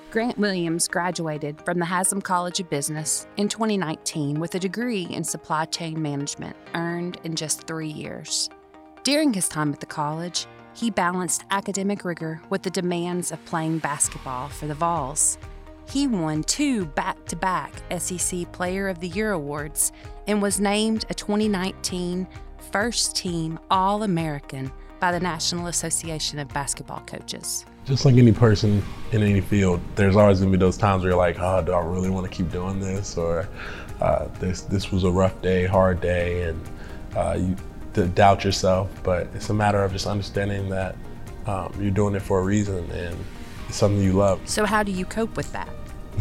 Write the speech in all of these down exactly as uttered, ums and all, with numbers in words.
Grant Williams graduated from the Haslam College of Business in twenty nineteen with a degree in supply chain management earned in just three years. During his time at the college, he balanced academic rigor with the demands of playing basketball for the Vols. He won two back-to-back S E C Player of the Year awards and was named a twenty nineteen First Team All-American by the National Association of Basketball Coaches. Just like any person in any field, there's always gonna be those times where you're like, oh, do I really wanna keep doing this? Or uh, this this was a rough day, hard day, and uh, you d- doubt yourself. But it's a matter of just understanding that um, you're doing it for a reason and it's something you love. So how do you cope with that?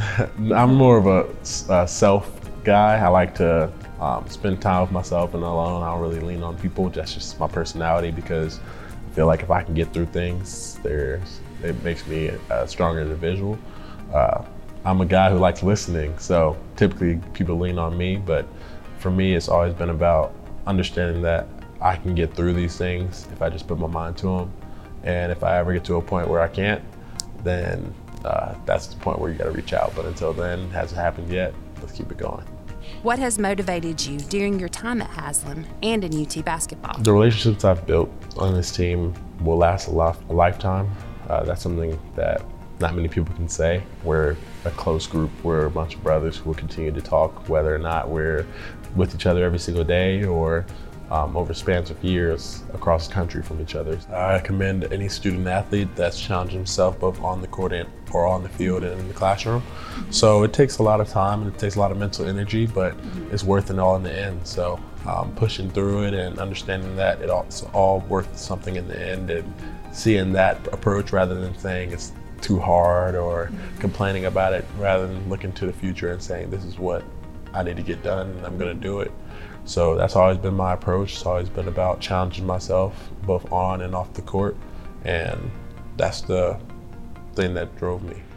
I'm more of a, a self guy. I like to um, spend time with myself and alone. I don't really lean on people. That's just my personality, because I feel like if I can get through things, there's it makes me a stronger individual. Uh, I'm a guy who likes listening, so typically people lean on me, but for me it's always been about understanding that I can get through these things if I just put my mind to them. And if I ever get to a point where I can't, then uh, that's the point where you gotta reach out. But until then, it hasn't happened yet, let's keep it going. What has motivated you during your time at Haslam and in U T basketball? The relationships I've built on this team will last a, lot, a lifetime. Uh, that's something that not many people can say. We're a close group. We're a bunch of brothers who will continue to talk, whether or not we're with each other every single day or um, over spans of years across the country from each other. I commend any student athlete that's challenging himself both on the court and, or on the field and in the classroom. So it takes a lot of time and it takes a lot of mental energy, but it's worth it all in the end. So um, pushing through it and understanding that it all, it's all worth something in the end, and seeing that approach rather than saying it's too hard or complaining about it, rather than looking to the future and saying this is what I need to get done and I'm gonna do it. So that's always been my approach. It's always been about challenging myself both on and off the court, and that's the thing that drove me.